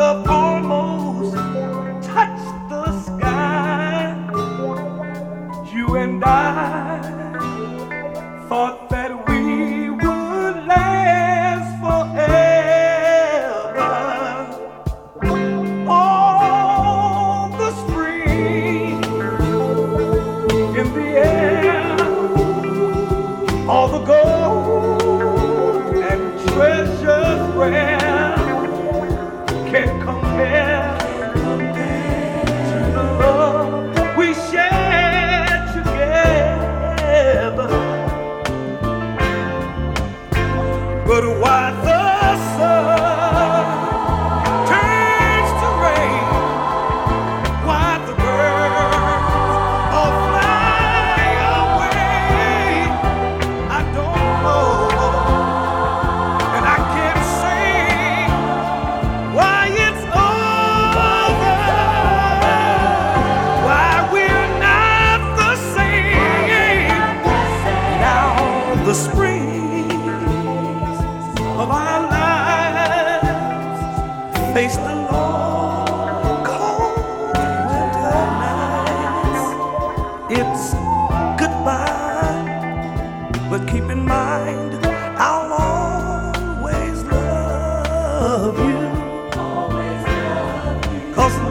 love almost touched the sky. You and I thought that we would last forever. All the spring in the air, all the gold and treasures rare can't compare to the love we shared together. But why the sun turns to rain, why the birds all fly away, I don't know, and I can't say why it's over, why we're not the same. Now the springs of our lives face the long, cold winter nights. It's goodbye, but keep in mind I'll always love you. 'Cause